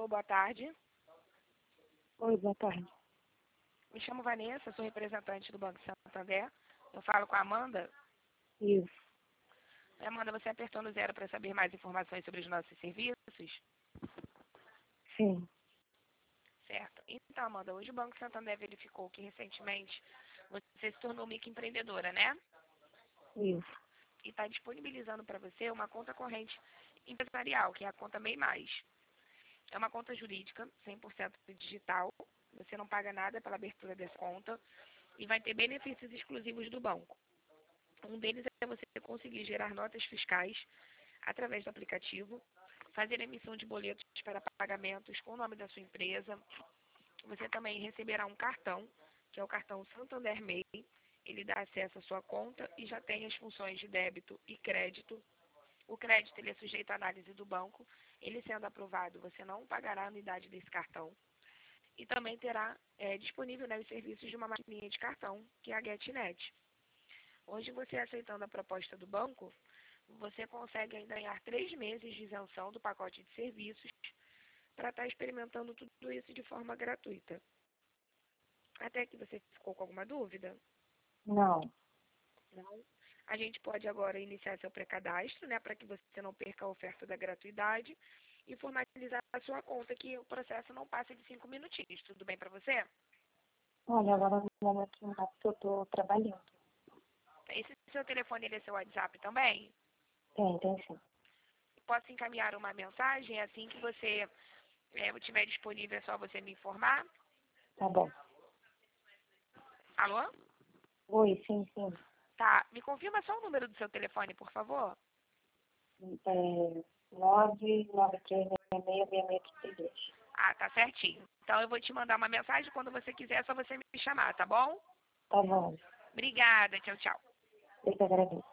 Alô, boa tarde. Oi, boa tarde. Me chamo Vanessa, sou representante do Banco Santander. Eu falo com a Amanda. Isso, Amanda, você apertou no zero para saber mais informações sobre os nossos serviços? sim, Certo. Então, Amanda, hoje o Banco Santander verificou que recentemente você se tornou microempreendedora, né? isso. E está disponibilizando para você uma conta corrente empresarial, que é a conta MEI Mais. É uma conta jurídica, 100% digital. Você não paga nada pela abertura dessa conta e vai ter benefícios exclusivos do banco. Um deles é você conseguir gerar notas fiscais através do aplicativo, fazer emissão de boletos para pagamentos com o nome da sua empresa. Você também receberá um cartão, que é o cartão Santander MEI. Ele dá acesso à sua conta e já tem as funções de débito e crédito. O crédito ele é sujeito à análise do banco. Ele sendo aprovado, você não pagará a anuidade desse cartão. E também terá disponível, né, os serviços de uma maquininha de cartão, que é a GetNet. Hoje, você aceitando a proposta do banco, você consegue ainda ganhar 3 meses de isenção do pacote de serviços para estar experimentando tudo isso de forma gratuita. Até que você ficou com alguma dúvida? Não, Não? A gente pode agora iniciar seu pré-cadastro, né, para que você não perca a oferta da gratuidade e formalizar a sua conta, que o processo não passa de 5 minutinhos. Tudo bem para você? olha, agora no momento não dá porque eu estou trabalhando. Esse seu telefone ele é seu WhatsApp também? Tem sim. Posso encaminhar uma mensagem assim que você estiver disponível, é só você me informar? Tá bom. Alô? Oi, sim. Tá. Me confirma só o número do seu telefone, por favor? 993666632. Ah, tá certinho. Então eu vou te mandar uma mensagem. Quando você quiser, é só você me chamar, tá bom? Tá bom. Obrigada. Tchau, tchau. Eu que agradeço.